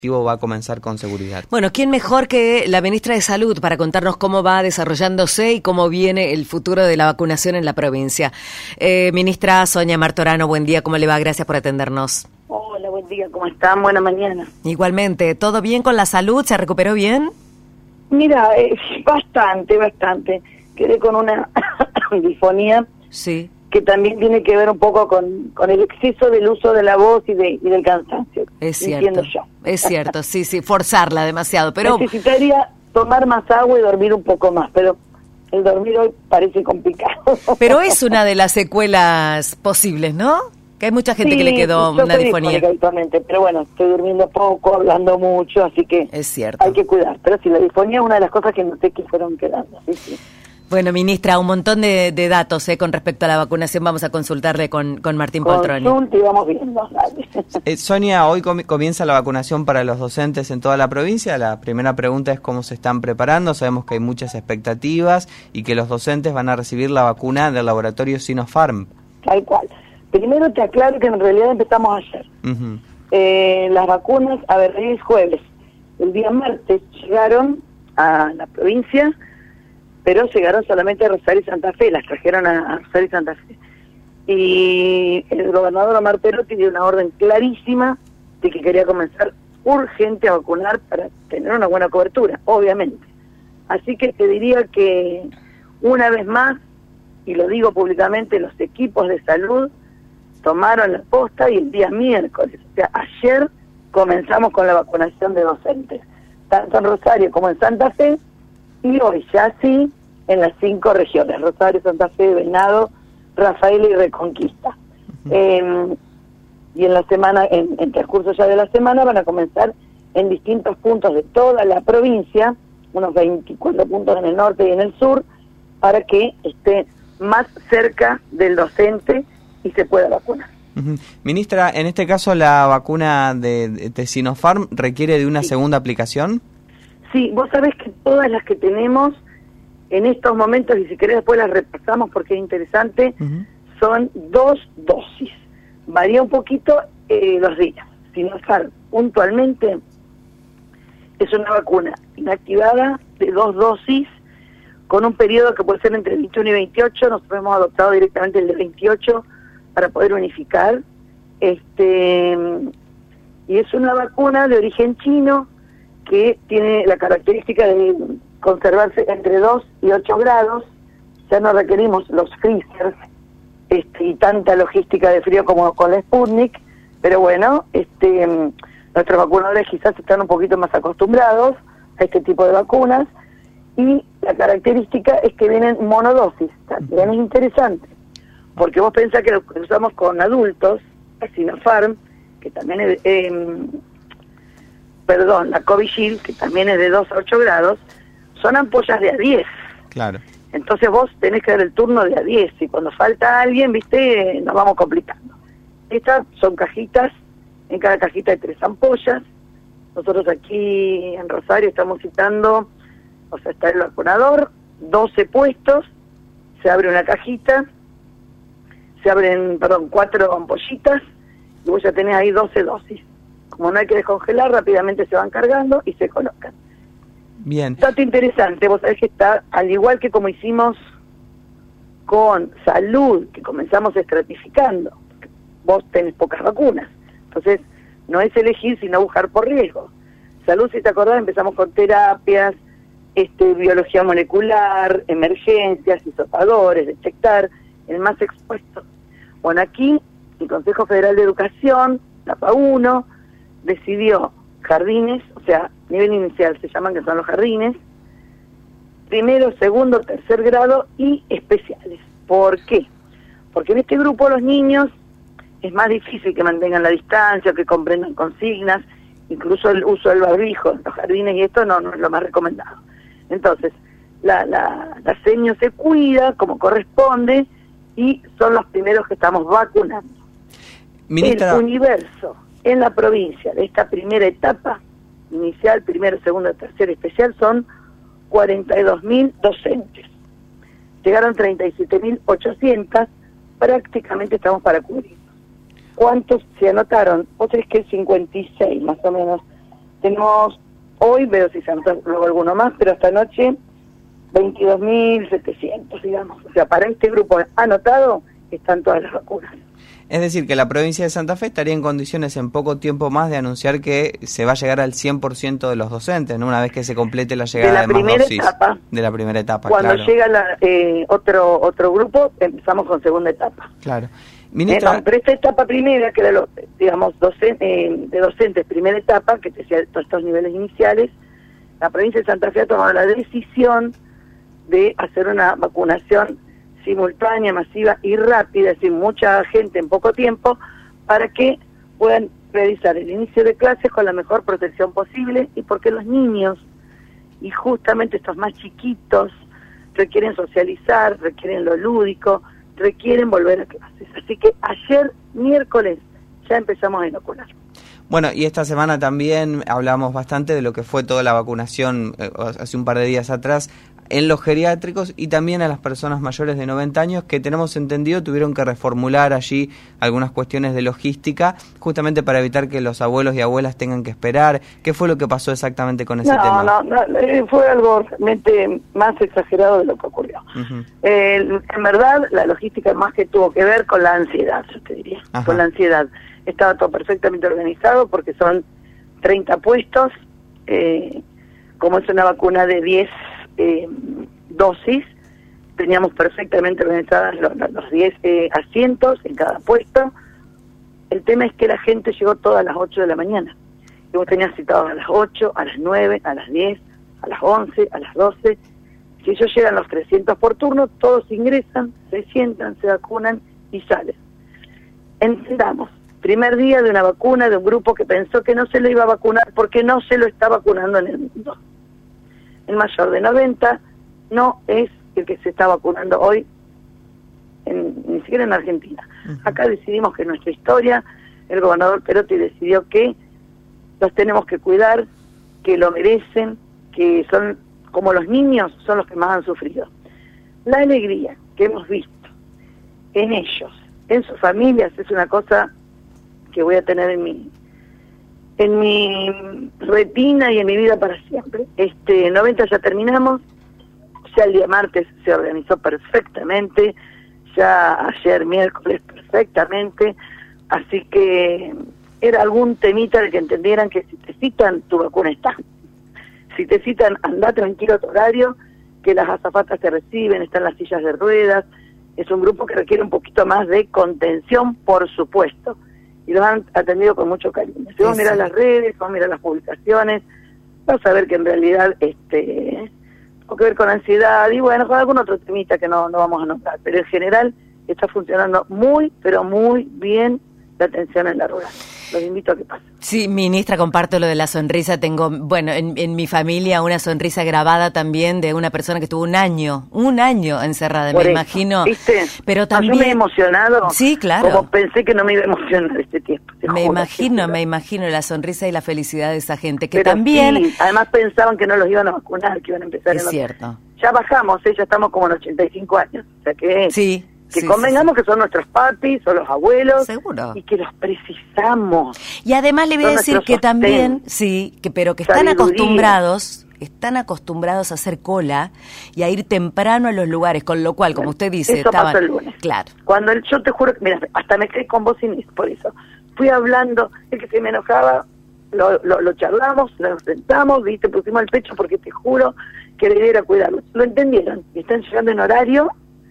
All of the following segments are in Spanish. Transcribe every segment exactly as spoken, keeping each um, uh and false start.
va a comenzar con seguridad. Bueno, ¿quién mejor que la ministra de Salud para contarnos cómo va desarrollándose y cómo viene el futuro de la vacunación en la provincia? Eh, ministra Sonia Martorano, buen día, ¿cómo le va? Gracias por atendernos. Hola, buen día, ¿cómo están? Buena mañana. Igualmente, ¿todo bien con la salud? ¿Se recuperó bien? Mira, eh, bastante, bastante. Quedé con una disfonía. Sí. Que también tiene que ver un poco con, con el exceso del uso de la voz y, de, y del cansancio. Es cierto, yo. es cierto, sí, sí, forzarla demasiado, pero... Necesitaría tomar más agua y dormir un poco más, pero el dormir hoy parece complicado. Pero es una de las secuelas posibles, ¿no? Que hay mucha gente sí, que le quedó yo una soy disfonía. Habitualmente, pero bueno, estoy durmiendo poco, hablando mucho, así que es cierto. Hay que cuidar. Pero sí, la disfonía es una de las cosas que noté que fueron quedando, sí, sí. Bueno, ministra, un montón de, de datos eh, con respecto a la vacunación. Vamos a consultarle con, con Martín Poltroni. Consulta y vamos viendo. Eh, Sonia, hoy com- comienza la vacunación para los docentes en toda la provincia. La primera pregunta es cómo se están preparando. Sabemos que hay muchas expectativas y que los docentes van a recibir la vacuna del laboratorio Sinopharm. Tal cual. Primero te aclaro que en realidad empezamos ayer. Uh-huh. eh, las vacunas, a ver, hoy es jueves. El día martes llegaron a la provincia, pero llegaron solamente a Rosario y Santa Fe, las trajeron a, a Rosario y Santa Fe. Y el gobernador Omar Perotti dio una orden clarísima de que quería comenzar urgente a vacunar para tener una buena cobertura, obviamente. Así que te diría que una vez más, y lo digo públicamente, los equipos de salud tomaron la posta y el día miércoles, o sea, ayer comenzamos con la vacunación de docentes, tanto en Rosario como en Santa Fe, y hoy ya sí en las cinco regiones, Rosario, Santa Fe, Venado, Rafaela y Reconquista. Uh-huh. Eh, y en la semana, en, en transcurso ya de la semana, van a comenzar en distintos puntos de toda la provincia, unos veinticuatro puntos en el norte y en el sur, para que esté más cerca del docente y se pueda vacunar. Uh-huh. Ministra, en este caso la vacuna de, de Sinopharm requiere de una sí. segunda aplicación. Sí, vos sabés que todas las que tenemos en estos momentos, y si querés después las repasamos porque es interesante, uh-huh. son dos dosis. Varía un poquito eh, los días. Sinopharm puntualmente es una vacuna inactivada de dos dosis con un periodo que puede ser entre veintiuno y veintiocho. Nosotros hemos adoptado directamente el de veintiocho para poder unificar. Este, y es una vacuna de origen chino que tiene la característica de conservarse entre dos y ocho grados. Ya no requerimos los freezers este, y tanta logística de frío como con la Sputnik, pero bueno, este, nuestros vacunadores quizás están un poquito más acostumbrados a este tipo de vacunas, y la característica es que vienen monodosis. También es interesante, porque vos pensás que lo que usamos con adultos, la Sinopharm, que también es... Eh, perdón, la Covishield, que también es de dos a ocho grados, son ampollas de a diez. Claro. Entonces vos tenés que dar el turno de a diez, y cuando falta alguien, viste, nos vamos complicando. Estas son cajitas, en cada cajita hay tres ampollas. Nosotros aquí en Rosario estamos citando, o sea, está el vacunador, doce puestos, se abre una cajita, se abren, perdón, cuatro ampollitas, y vos ya tenés ahí doce dosis. Como no hay que descongelar, rápidamente se van cargando y se colocan. Bien. Dato interesante, vos sabés que está, al igual que como hicimos con salud, que comenzamos estratificando, vos tenés pocas vacunas, entonces no es elegir sino buscar por riesgo. Salud, si te acordás, empezamos con terapias, este, biología molecular, emergencias, hisopadores, detectar el más expuesto. Bueno, aquí el Consejo Federal de Educación, etapa uno, decidió jardines, o sea, nivel inicial se llaman, que son los jardines, primero, segundo, tercer grado y especiales. ¿Por qué? Porque en este grupo los niños es más difícil que mantengan la distancia, que comprendan consignas, incluso el uso del barbijo en los jardines, y esto no, no es lo más recomendado. Entonces, la, la, la seño se cuida como corresponde y son los primeros que estamos vacunando. Ministra... El universo en la provincia de esta primera etapa, inicial, primero, segundo, tercero, especial, son cuarenta y dos mil docentes. Llegaron treinta y siete mil ochocientos, prácticamente estamos para cubrir. ¿Cuántos se anotaron? Vos tenés que cincuenta y seis más o menos tenemos, hoy veo si se anota luego alguno más, pero hasta anoche veintidós mil setecientos, digamos. O sea, para este grupo anotado están todas las vacunas. Es decir, que la provincia de Santa Fe estaría en condiciones en poco tiempo más de anunciar que se va a llegar al cien por ciento de los docentes, ¿no? Una vez que se complete la llegada de, de más dosis. Etapa, de la primera etapa, Cuando claro. llega la, eh, otro otro grupo, empezamos con segunda etapa. Claro. Ministra... Eh, no, pero esta etapa primera, que era, lo, digamos, docen, eh, de docentes, primera etapa, que te decía todos estos niveles iniciales, la provincia de Santa Fe ha tomado la decisión de hacer una vacunación simultánea, masiva y rápida, es decir, mucha gente en poco tiempo, para que puedan realizar el inicio de clases con la mejor protección posible, y porque los niños, y justamente estos más chiquitos, requieren socializar, requieren lo lúdico, requieren volver a clases. Así que ayer, miércoles, ya empezamos a inocular. Bueno, y esta semana también hablamos bastante de lo que fue toda la vacunación eh, hace un par de días atrás en los geriátricos y también a las personas mayores de noventa años que tenemos entendido tuvieron que reformular allí algunas cuestiones de logística justamente para evitar que los abuelos y abuelas tengan que esperar. ¿Qué fue lo que pasó exactamente con ese no, tema? No, no, fue algo realmente más exagerado de lo que ocurrió. Uh-huh. eh, en verdad, la logística más que tuvo que ver con la ansiedad, yo te diría, Ajá. con la ansiedad. Estaba todo perfectamente organizado porque son treinta puestos, eh, como es una vacuna de diez eh, dosis, teníamos perfectamente organizadas los, los diez eh, asientos en cada puesto. El tema es que la gente llegó todas a las ocho de la mañana. Y vos tenías citados a las ocho, a las nueve, a las diez, a las once, a las doce. Si ellos llegan los trescientos por turno, todos ingresan, se sientan, se vacunan y salen. Entendamos. Primer día de una vacuna de un grupo que pensó que no se lo iba a vacunar porque no se lo está vacunando en el mundo. El mayor de noventa no es el que se está vacunando hoy, en, ni siquiera en Argentina. Uh-huh. Acá decidimos que nuestra historia, el gobernador Perotti decidió que los tenemos que cuidar, que lo merecen, que son como los niños, son los que más han sufrido. La alegría que hemos visto en ellos, en sus familias, es una cosa que voy a tener en mi en mi retina y en mi vida para siempre. Este noventa ya terminamos, ya el día martes se organizó perfectamente, ya ayer miércoles perfectamente, así que era algún temita de que entendieran que si te citan, tu vacuna está. Si te citan, anda tranquilo a tu horario, que las azafatas te reciben, están las sillas de ruedas. Es un grupo que requiere un poquito más de contención, por supuesto, y los han atendido con mucho cariño. Si vos mirás las redes, vos mirás las publicaciones, vas a ver que en realidad este tiene que ver con ansiedad y bueno, con algún otro temita que no, no vamos a notar, pero en general está funcionando muy, pero muy bien la atención en la rural. Los invito a que pasen. Sí, ministra, comparto lo de la sonrisa. Tengo, bueno, en, en mi familia una sonrisa grabada también de una persona que estuvo un año, un año encerrada, Por me eso, imagino. ¿viste? Pero también... Yo me he emocionado. Sí, claro. Como pensé que no me iba a emocionar este tiempo. Me juro, imagino, me imagino la sonrisa y la felicidad de esa gente que Pero también... Sí, además pensaban que no los iban a vacunar, que iban a empezar... Es en cierto. Los... Ya bajamos, ¿eh? Ya estamos como en ochenta y cinco años. O sea que... Sí. Que sí, convengamos sí, sí. que son nuestros papis o los abuelos. Seguro. Y que los precisamos. Y además le voy son a decir que sostén. también, sí, que pero que están Sabiduría. acostumbrados, están acostumbrados a hacer cola y a ir temprano a los lugares, con lo cual, como usted dice, eso estaban... pasó el lunes. Claro. Cuando el, yo te juro, mira, hasta me quedé con vos sin por eso. Fui hablando, el que se me enojaba, lo, lo, lo charlamos, lo sentamos, viste, pusimos el pecho porque te juro que la idea era cuidarlos. Lo entendieron, y están llegando en horario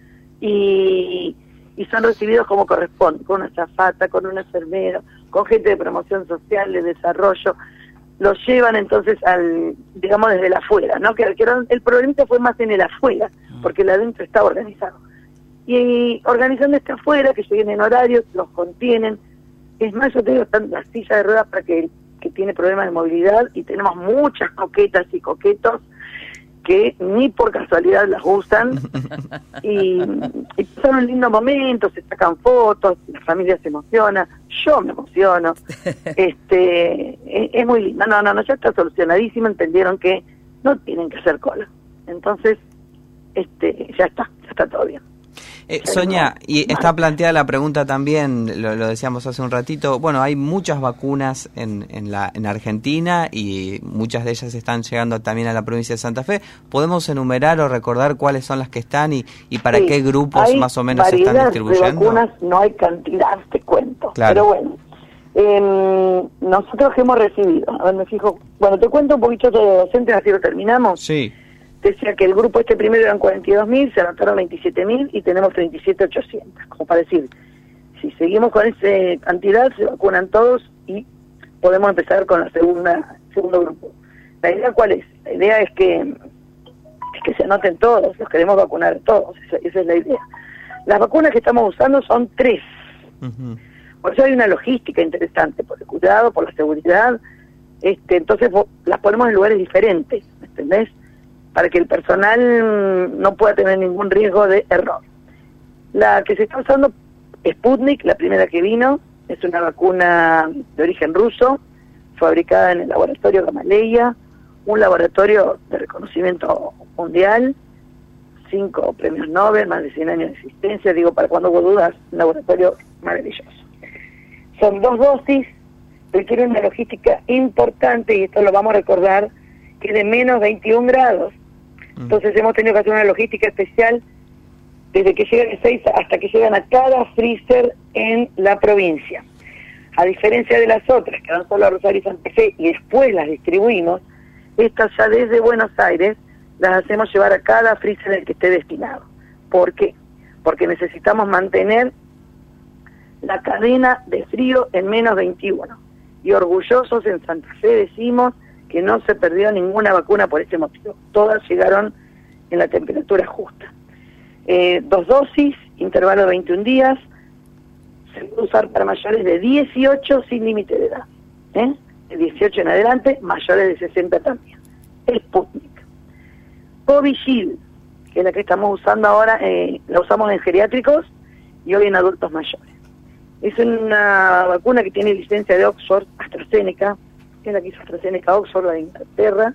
y... y son recibidos como corresponde, con una azafata, con un enfermero, con gente de promoción social, de desarrollo. Los llevan entonces al, digamos, desde el afuera, ¿no? Que, que era, el problemita fue más en el afuera, porque el adentro estaba organizado. Y organizando este afuera, que lleguen en horarios, los contienen. Es más, yo te digo, están las sillas de ruedas para que, que tiene problemas de movilidad, y tenemos muchas coquetas y coquetos que ni por casualidad las usan y, y son un lindo momento, se sacan fotos, la familia se emociona, yo me emociono, este es, es muy lindo, no, no, no, ya está solucionadísimo, entendieron que no tienen que hacer cola, entonces este ya está, ya está todo bien. Eh, Sonia, y está planteada la pregunta también, lo, lo decíamos hace un ratito, bueno, hay muchas vacunas en, en, la, en Argentina y muchas de ellas están llegando también a la provincia de Santa Fe. ¿Podemos enumerar o recordar cuáles son las que están y, y para sí, qué grupos más o menos se están distribuyendo? De vacunas no hay cantidad, te cuento, claro. Pero bueno, eh, nosotros que hemos recibido, a ver, me fijo, bueno, te cuento un poquito todo de docentes, así lo terminamos. Sí. Decía que el grupo este primero eran cuarenta y dos mil, se anotaron veintisiete mil y tenemos treinta y siete mil ochocientos. Como para decir, si seguimos con esa cantidad, se vacunan todos y podemos empezar con la segunda segundo grupo. ¿La idea cuál es? La idea es que, es que se anoten todos, los queremos vacunar a todos, esa, esa es la idea. Las vacunas que estamos usando son tres. Uh-huh. Por eso hay una logística interesante, por el cuidado, por la seguridad. este Entonces las ponemos en lugares diferentes, ¿me entendés? Para que el personal no pueda tener ningún riesgo de error. La que se está usando, Sputnik, la primera que vino, es una vacuna de origen ruso, fabricada en el laboratorio Gamaleya, un laboratorio de reconocimiento mundial, cinco premios Nobel, más de cien años de existencia, digo, para cuando vos dudas, un laboratorio maravilloso. Son dos dosis, requiere una logística importante, y esto lo vamos a recordar, que es de menos veintiún grados. Entonces hemos tenido que hacer una logística especial desde que llegan a seis hasta que llegan a cada freezer en la provincia. A diferencia de las otras, que van solo a Rosario y Santa Fe y después las distribuimos, estas ya desde Buenos Aires las hacemos llevar a cada freezer en el que esté destinado. ¿Por qué? Porque necesitamos mantener la cadena de frío en menos veintiuno. Y orgullosos en Santa Fe decimos que no se perdió ninguna vacuna por este motivo. Todas llegaron en la temperatura justa. Eh, dos dosis, intervalo de veintiún días, se puede usar para mayores de dieciocho sin límite de edad. ¿eh? De dieciocho en adelante, mayores de sesenta también. Sputnik. Covishield, que es la que estamos usando ahora, eh, la usamos en geriátricos y hoy en adultos mayores. Es una vacuna que tiene licencia de Oxford, AstraZeneca, que es la que hizo AstraZeneca Oxford, la de Inglaterra,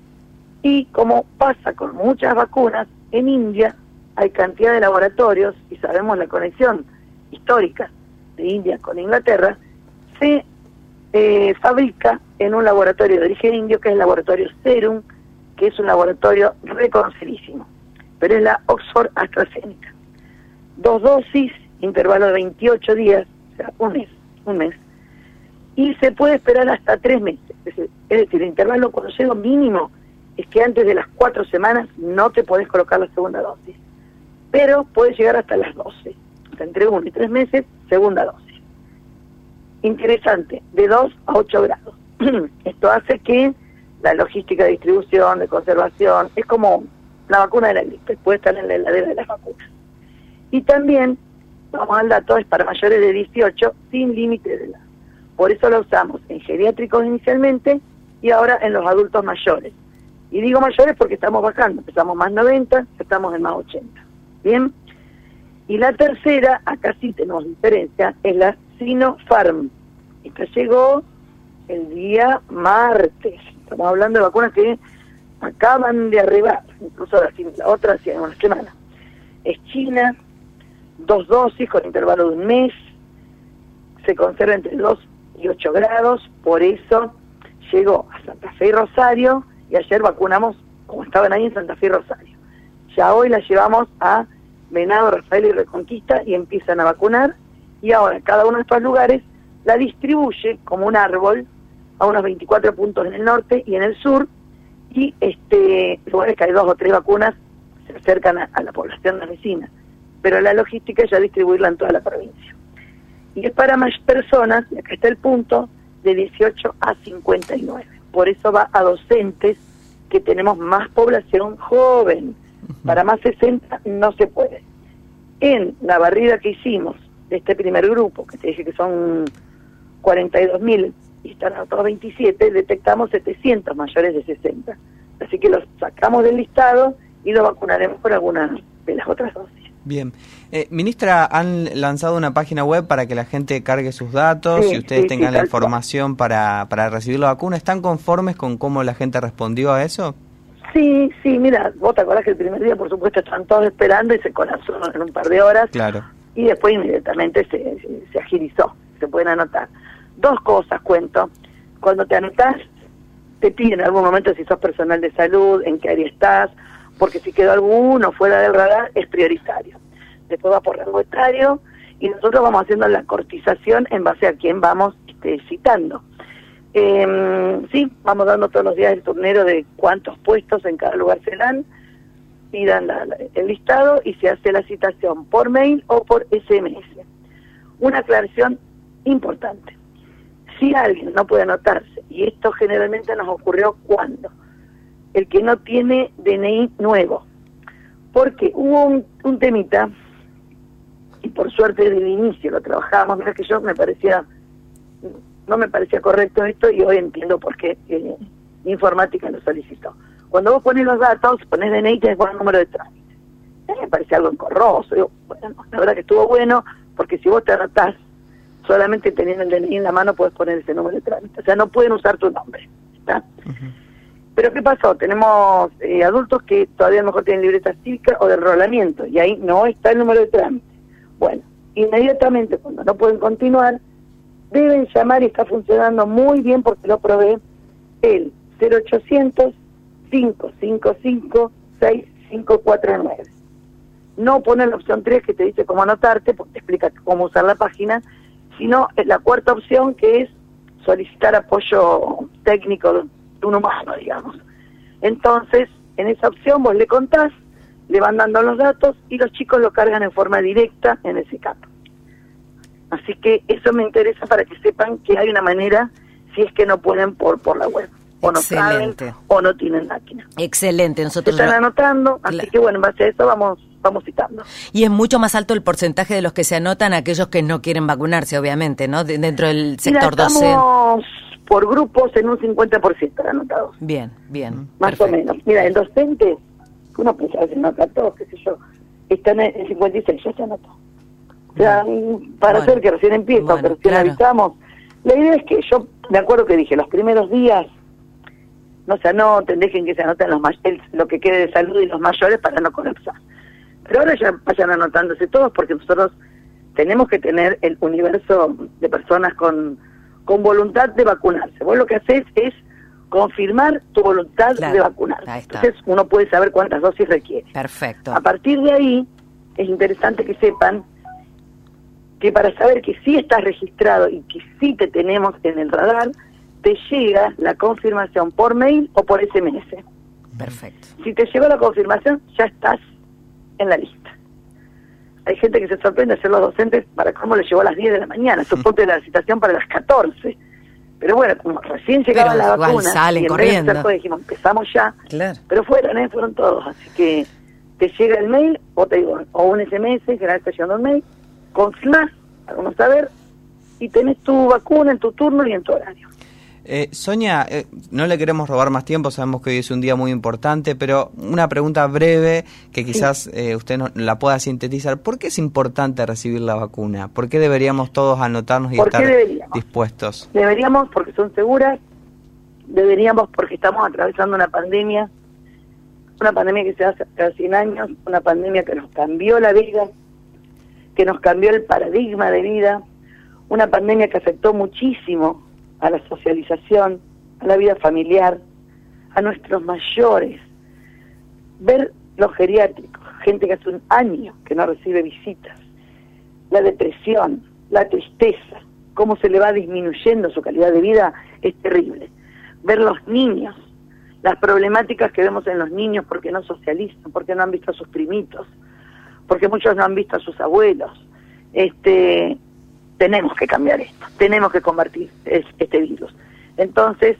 y como pasa con muchas vacunas, en India hay cantidad de laboratorios, y sabemos la conexión histórica de India con Inglaterra, se eh, fabrica en un laboratorio de origen indio, que es el laboratorio Serum, que es un laboratorio reconocidísimo, pero es la Oxford AstraZeneca. Dos dosis, intervalo de veintiocho días, o sea, un mes, un mes, y se puede esperar hasta tres meses. Es decir, es decir, el intervalo cuando llego mínimo es que antes de las cuatro semanas no te podés colocar la segunda dosis, pero puede llegar hasta las doce, o sea, entre uno y tres meses, segunda dosis. Interesante, de dos a ocho grados. Esto hace que la logística de distribución, de conservación, es como la vacuna de la gripe, puede estar en la heladera de las vacunas. Y también, vamos al dato, es para mayores de dieciocho sin límite de edad. Por eso la usamos en geriátricos inicialmente y ahora en los adultos mayores. Y digo mayores porque estamos bajando, empezamos más noventa, estamos en más ochenta. ¿Bien? Y la tercera, acá sí tenemos diferencia, es la Sinopharm. Esta llegó el día martes. Estamos hablando de vacunas que acaban de arribar, incluso la, la otra hace una semana. Es China, dos dosis con intervalo de un mes, se conserva entre dos y ocho grados, por eso llegó a Santa Fe y Rosario, y ayer vacunamos como estaban ahí en Santa Fe y Rosario. Ya hoy la llevamos a Venado, Rafael y Reconquista y empiezan a vacunar, y ahora cada uno de estos lugares la distribuye como un árbol a unos veinticuatro puntos en el norte y en el sur, y este lugares que hay dos o tres vacunas se acercan a, a la población de vecina, pero la logística es ya distribuirla en toda la provincia. Y es para más personas, y acá está el punto, de dieciocho a cincuenta y nueve. Por eso va a docentes, que tenemos más población joven. Para más sesenta no se puede. En la barrida que hicimos de este primer grupo, que te dije que son cuarenta y dos mil y están a todos veintisiete, detectamos setecientos mayores de sesenta. Así que los sacamos del listado y los vacunaremos por algunas de las otras dosis. Bien. Eh, ministra, han lanzado una página web para que la gente cargue sus datos sí, y ustedes sí, tengan sí, la información para, para recibir la vacuna. ¿Están conformes con cómo la gente respondió a eso? Sí, sí, mira, vos te acordás que el primer día, por supuesto, estaban todos esperando y se colapsó en un par de horas. Claro. Y después inmediatamente se, se, se agilizó, se pueden anotar. Dos cosas cuento. Cuando te anotás, te piden en algún momento si sos personal de salud, en qué área estás, porque si quedó alguno fuera del radar, es prioritario. Después va por rango etario y nosotros vamos haciendo la cortización en base a quién vamos este, citando. Eh, sí, vamos dando todos los días el turnero de cuántos puestos en cada lugar se dan, y dan la, la, el listado y se hace la citación por mail o por ese eme ese. Una aclaración importante. Si alguien no puede anotarse, y esto generalmente nos ocurrió cuando el que no tiene de ene i nuevo, porque hubo un, un temita, y por suerte desde el inicio lo trabajábamos, mira que yo me parecía... no me parecía correcto esto y hoy entiendo por qué eh, Informática lo solicitó. Cuando vos pones los datos, pones de ene i y tenés el número de trámite. A mí me parecía algo engorroso. Digo, bueno, la verdad que estuvo bueno, porque si vos te anotás, solamente teniendo el de ene i en la mano podés poner ese número de trámite. O sea, no pueden usar tu nombre. ¿Está? Uh-huh. Pero ¿qué pasó? Tenemos eh, adultos que todavía a lo mejor tienen libreta cívica o de enrolamiento, y ahí no está el número de trámite. Bueno, inmediatamente cuando no pueden continuar, deben llamar, y está funcionando muy bien porque lo probé, el cero ochocientos, cinco cinco cinco, seis cinco cuatro nueve. No poner la opción tres que te dice cómo anotarte, porque te explica cómo usar la página, sino la cuarta opción que es solicitar apoyo técnico de un humano, digamos. Entonces, en esa opción vos le contás, le van dando los datos y los chicos lo cargan en forma directa en ese campo. Así que eso me interesa para que sepan que hay una manera si es que no pueden por por la web. O no saben, o no tienen máquina. Excelente. Nosotros se están lo... anotando, así Cla... que bueno, en base a eso vamos vamos citando. Y es mucho más alto el porcentaje de los que se anotan aquellos que no quieren vacunarse, obviamente, ¿no? De, dentro del sector Mira, docente. Estamos por grupos en un cincuenta por ciento anotados. Bien, bien. Más perfecto. O menos. Mira, en docentes, uno pensaba que se anota todos, qué sé yo, están en cincuenta y seis, ya se anotó. O sea, para bueno, hacer que recién empieza, bueno, que recién claro. avisamos. La idea es que yo, me acuerdo que dije, los primeros días, no se anoten, dejen que se anoten los el, lo que quede de salud y los mayores para no colapsar. Pero ahora ya vayan anotándose todos, porque nosotros tenemos que tener el universo de personas con, con voluntad de vacunarse. Vos lo que haces es confirmar tu voluntad claro. de vacunarse. Entonces uno puede saber cuántas dosis requiere. Perfecto. A partir de ahí, es interesante que sepan que para saber que sí estás registrado y que sí te tenemos en el radar, te llega la confirmación por mail o por ese eme ese. Perfecto. Si te llegó la confirmación, ya estás en la lista. Hay gente que se sorprende de ser los docentes para cómo les llegó a las diez de la mañana, suponte la citación para las catorce. Pero bueno, como recién llegaba la vacuna, salen y en corriendo. vez de hacer, pues, dijimos, empezamos ya, claro. pero fueron, ¿eh? fueron todos. Así que te llega el mail, o te digo, o un ese eme ese, generalmente está llegando un mail, confirmás, para no saber, y tenés tu vacuna en tu turno y en tu horario. Eh, Sonia, eh, no le queremos robar más tiempo, sabemos que hoy es un día muy importante, pero una pregunta breve que quizás sí. eh, usted no, la pueda sintetizar. ¿Por qué es importante recibir la vacuna? ¿Por qué deberíamos todos anotarnos y estar deberíamos? dispuestos? Deberíamos porque son seguras, deberíamos porque estamos atravesando una pandemia, una pandemia que se hace hace cien años, una pandemia que nos cambió la vida, que nos cambió el paradigma de vida, una pandemia que afectó muchísimo a la socialización, a la vida familiar, a nuestros mayores. Ver los geriátricos, gente que hace un año que no recibe visitas, la depresión, la tristeza, cómo se le va disminuyendo su calidad de vida, es terrible. Ver los niños, las problemáticas que vemos en los niños porque no socializan, porque no han visto a sus primitos, porque muchos no han visto a sus abuelos. Este... Tenemos que cambiar esto, tenemos que combatir este virus. Entonces,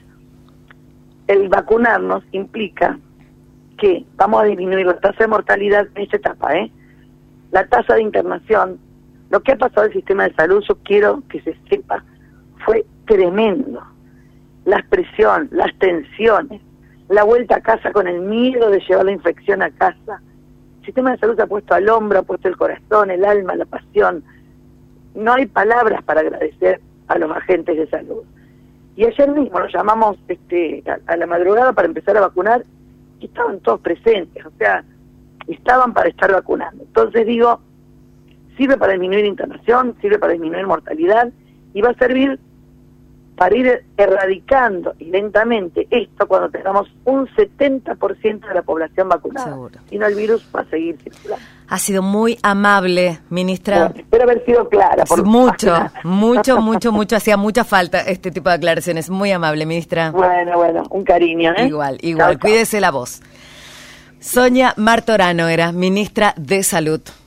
el vacunarnos implica que vamos a disminuir la tasa de mortalidad en esta etapa, ¿eh? La tasa de internación, lo que ha pasado en el sistema de salud, yo quiero que se sepa, fue tremendo. La presión, las tensiones, la vuelta a casa con el miedo de llevar la infección a casa. El sistema de salud se ha puesto al hombro, ha puesto el corazón, el alma, la pasión. No hay palabras para agradecer a los agentes de salud. Y ayer mismo lo llamamos este, a, a la madrugada para empezar a vacunar que estaban todos presentes, o sea, estaban para estar vacunando. Entonces digo, sirve para disminuir internación, sirve para disminuir mortalidad y va a servir para ir erradicando y lentamente esto cuando tengamos un setenta por ciento de la población vacunada. Seguro. Si no, el virus va a seguir circulando. Ha sido muy amable, ministra. Bueno, espero haber sido clara. Por mucho, mucho, mucho, mucho. Hacía mucha falta este tipo de aclaraciones. Muy amable, ministra. Bueno, bueno, un cariño, ¿eh? Igual, igual. Chau, chau. Cuídese la voz. Sonia Martorano era ministra de Salud.